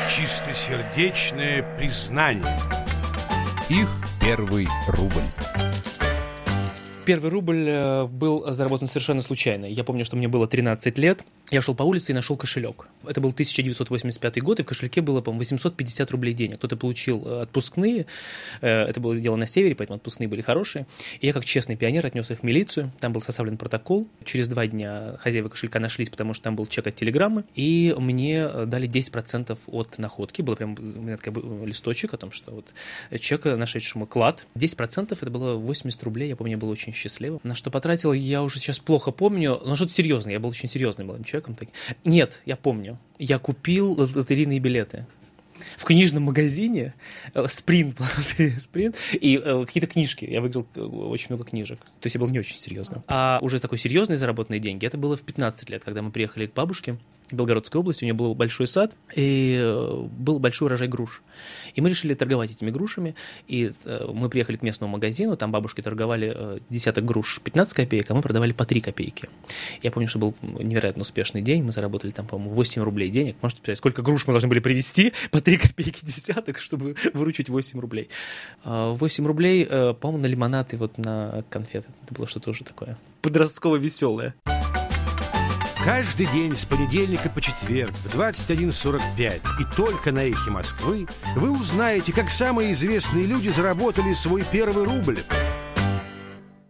чистосердечное признание. Их первый рубль. Первый рубль был заработан совершенно случайно. Я помню, что мне было 13 лет. Я шел по улице и нашел кошелек. Это был 1985 год, и в кошельке было, по-моему, 850 рублей денег. Кто-то получил отпускные. Это было дело на севере, поэтому отпускные были хорошие. И я, как честный пионер, отнес их в милицию. Там был составлен протокол. Через 2 дня хозяева кошелька нашлись, потому что там был чек от телеграммы. И мне дали 10% от находки. Был прям у меня такой листочек о том, что вот чек, нашедшему клад. 10% это было 80 рублей. Я помню, я был очень счастливым. На что потратил, я уже сейчас плохо помню, но что-то серьезное. Я был очень серьезным молодым человеком. Нет, я помню. Я купил лотерейные билеты в книжном магазине, Спринт, и какие-то книжки. Я выиграл очень много книжек. То есть я был не очень серьезным. А уже такой серьезные заработанные деньги, это было в 15 лет, когда мы приехали к бабушке в Белгородской области, у нее был большой сад, и был большой урожай груш. И мы решили торговать этими грушами, и мы приехали к местному магазину, там бабушки торговали десяток груш 15 копеек, а мы продавали по 3 копейки. Я помню, что был невероятно успешный день, мы заработали там, по-моему, 8 рублей денег. Можете представить, сколько груш мы должны были привезти по 3 копейки десяток, чтобы выручить 8 рублей. 8 рублей, по-моему, на лимонад и вот на конфеты. Это было что-то уже такое подростково-веселое. Каждый день с понедельника по четверг в 21:45 и только на «Эхе Москвы» вы узнаете, как самые известные люди заработали свой первый рубль.